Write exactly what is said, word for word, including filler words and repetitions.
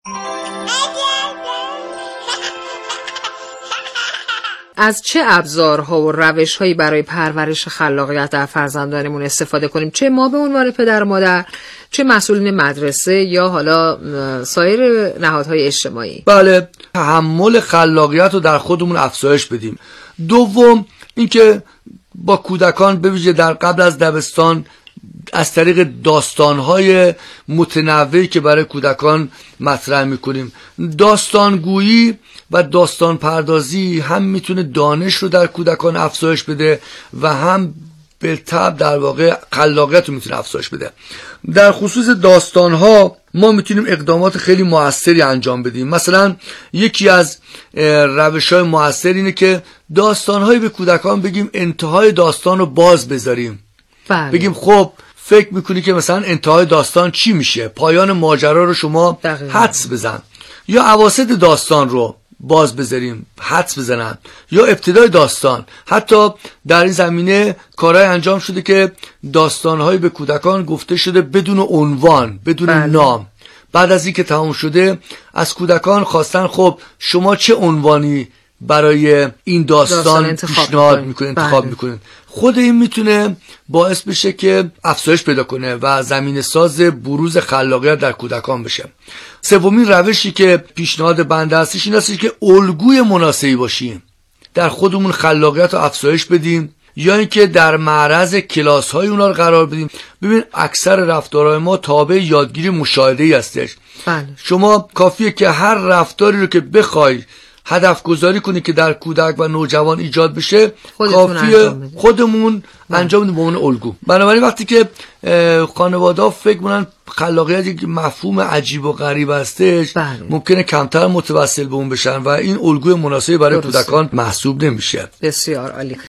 از چه ابزارها و روش‌هایی برای پرورش خلاقیت در فرزندانمون استفاده کنیم؟ چه ما به عنوان پدر و مادر، چه مسئولین مدرسه یا حالا سایر نهادهای اجتماعی؟ بله، تحمل خلاقیت رو در خودمون افزایش بدیم. دوم اینکه با کودکان به ویژه در قبل از دبستان از طریق داستان‌های متنوعی که برای کودکان مطرح می‌کنیم، داستانگویی و داستان پردازی هم میتونه دانش رو در کودکان افزایش بده و هم به طب در واقع خلاقیت رو میتونه افزایش بده. در خصوص داستان‌ها ما میتونیم اقدامات خیلی موثری انجام بدیم. مثلا یکی از روش‌های موثر اینه که داستان‌هایی به کودکان بگیم انتهای داستان رو باز بذاریم. بله. بگیم خب فکر میکنی که مثلا انتهای داستان چی میشه، پایان ماجرا رو شما حدس بزن، یا اواسط داستان رو باز بذاریم حدس بزنن، یا ابتدای داستان. حتی در این زمینه کارهای انجام شده که داستانهایی به کودکان گفته شده بدون عنوان، بدون بله. نام. بعد از این که تمام شده از کودکان خواستن خب شما چه عنوانی برای این داستان, داستان پیشنهاد میکنید، انتخاب بله. میکنید. خود این میتونه باعث بشه که افزایش پیدا کنه و زمینه ساز بروز خلاقیت در کودکان بشه. سومین روشی که پیشنهاد بنده هستش این هستش که الگوی مناسبی باشیم، در خودمون خلاقیت رو افزایش بدیم، یا اینکه در معرض کلاس های اونا رو قرار بدیم. ببین اکثر رفتارهای ما تابع یادگیری مشاهده‌ای هستش. بله. شما کافیه که هر رفتاری رو که بخوای هدف گذاری کنی که در کودک و نوجوان ایجاد بشه، کافیه خودمون انجام بدیم به عنوان الگو. بنابراین وقتی که خانواده‌ها فکر کنن خلاقیت یک مفهوم عجیب و غریب هستش، بله. ممکنه کمتر متوسل به اون بشن و این الگوی مناسبی برای درسته. کودکان محسوب نمیشه. بسیار عالی.